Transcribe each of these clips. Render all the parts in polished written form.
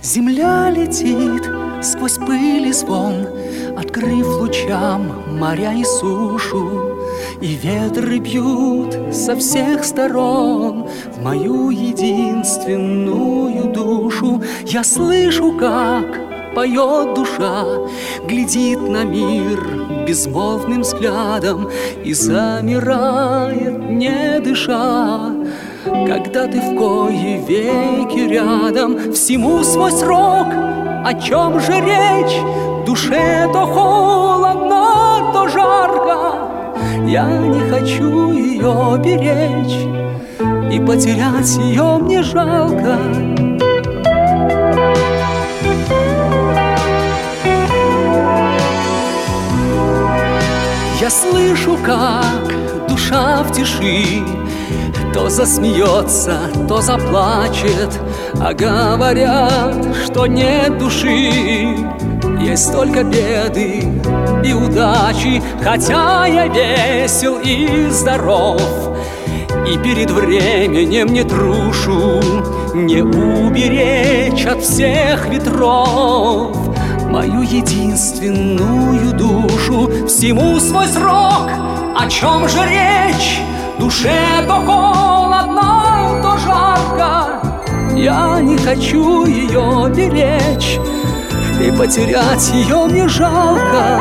Земля летит сквозь пыль и звон, открыв лучам моря и сушу, и ветры бьют со всех сторон в мою единственную душу. Я слышу, как поет душа, глядит на мир безмолвным взглядом и замирает, не дыша. Когда ты в кои веки рядом, всему свой срок, о чем же речь? Душе то холодно, то жарко, я не хочу ее беречь, и потерять ее мне жалко. Я слышу, как душа в тиши то засмеется, то заплачет, а говорят, что нет души. Есть только беды и удачи, хотя я весел и здоров, и перед временем не трушу, не уберечь от всех ветров мою единственную душу. Всему свой срок, о чем же речь? Душе то холодно, то жарко, я не хочу ее беречь, и потерять ее мне жалко.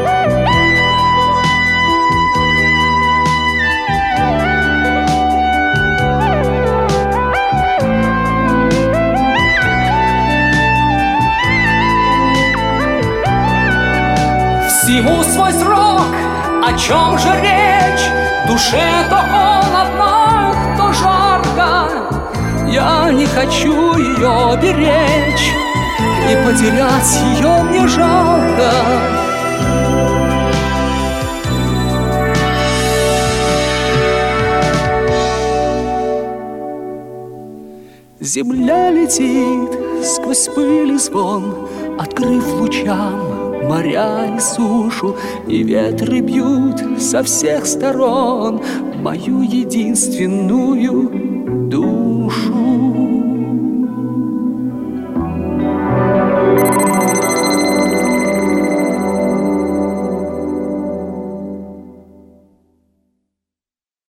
Всему свой срок, о чем же речь? Душе то холодно, то жарко, я не хочу ее беречь, и потерять ее мне жалко. Земля летит сквозь пыль и звон, открыв лучам моря и сушу, и ветры бьют со всех сторон мою единственную